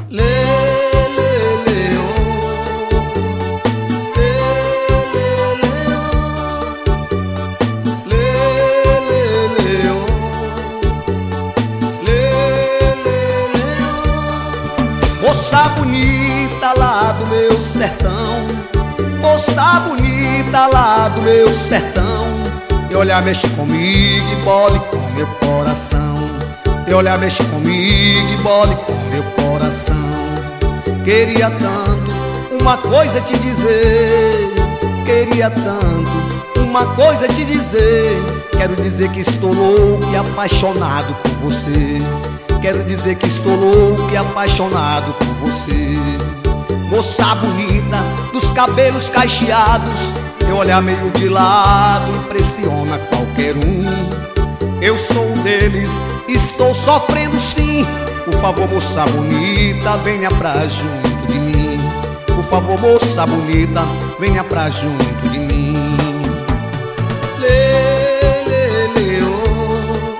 Lê, lê, lê, oh. Lê, lê, lê, lê, oh. Lê, lê, lê, oh. Moça bonita lá do meu sertão, moça bonita lá do meu sertão, teu olhar mexe comigo e bole com meu coração. Teu olhar mexe comigo e bole com meu coração. Queria tanto uma coisa te dizer, queria tanto uma coisa te dizer. Quero dizer que estou louco e apaixonado por você. Quero dizer que estou louco e apaixonado por você. Moça bonita dos cabelos cacheados, teu olhar meio de lado impressiona qualquer um. Eu sou um deles, estou sofrendo sim. Por favor, moça bonita, venha pra junto de mim. Por favor, moça bonita, venha pra junto de mim. Lê, lê, lê, oh.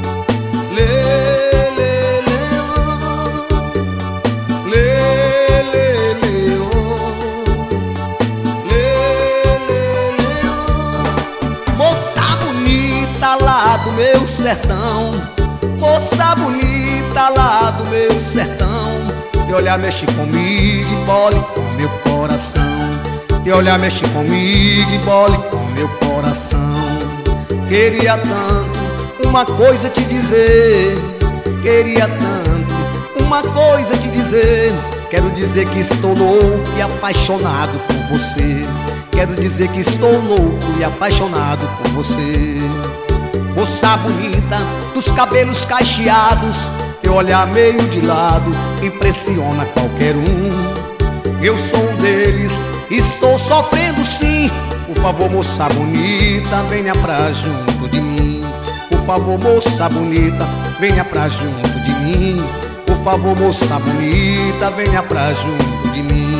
Lê, lê, lê, oh. Lê, lê, lê, oh. Lê, lê, lê, oh. Moça bonita lá do meu sertão, moça bonita lá do meu sertão, teu olhar mexe comigo e bole com meu coração. Teu olhar mexe comigo e bole com meu coração. Queria tanto uma coisa te dizer, queria tanto uma coisa te dizer. Quero dizer que estou louco e apaixonado por você. Quero dizer que estou louco e apaixonado por você. Moça bonita dos cabelos cacheados, teu olhar meio de lado impressiona qualquer um. Eu sou um deles, estou sofrendo sim. Por favor, moça bonita, venha pra junto de mim. Por favor, moça bonita, venha pra junto de mim. Por favor, moça bonita, venha pra junto de mim.